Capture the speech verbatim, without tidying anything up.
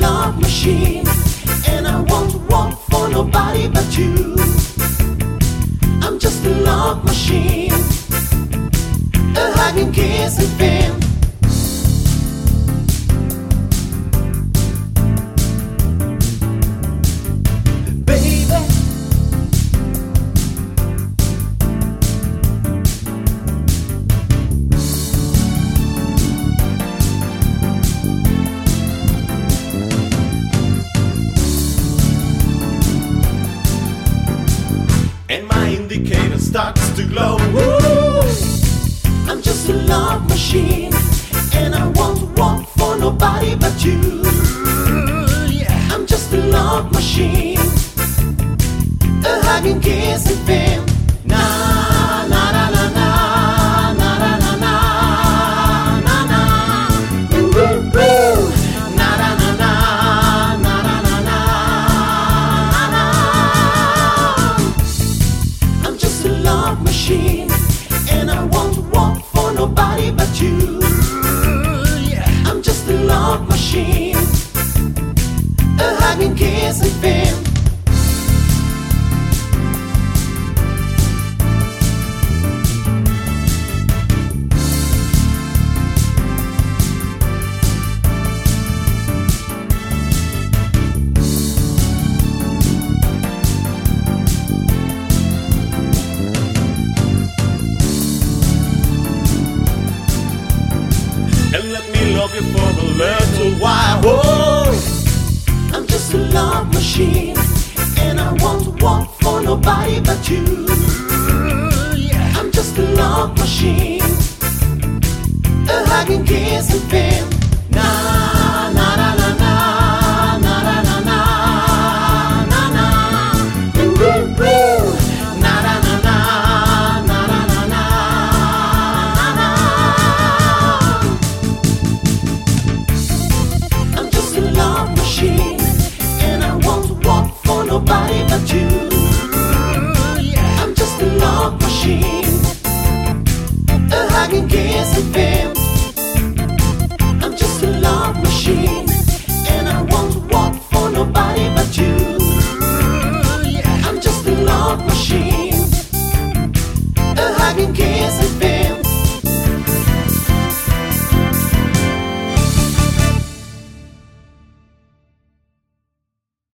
love machine, and I won't want for nobody but you. I'm just a love machine, a hugging, kissing fan. And my indicator starts to glow. Woo! I'm just a love machine, and I won't want for nobody but you. Yeah. I'm just a love machine, a hugging, kissing fan. Na na na na na na na na na na na. Woo woo woo. Na na na na na na na na na. I'm just a love machine, and I won't want for nobody but you. Yeah. I'm just a love machine, a hugging, kissing fan. And let me love you for a little while. Oh, I'm just a love machine, and I won't want for nobody but you. yeah. I'm just a love machine, a hugging, kissing fan. Na na na na na na na na na na na. Woo woo woo. Na na na na na na na na na. I'm just a love machine, and I won't want for nobody but you. yeah. I'm just a love machine, a hugging, kissing fan.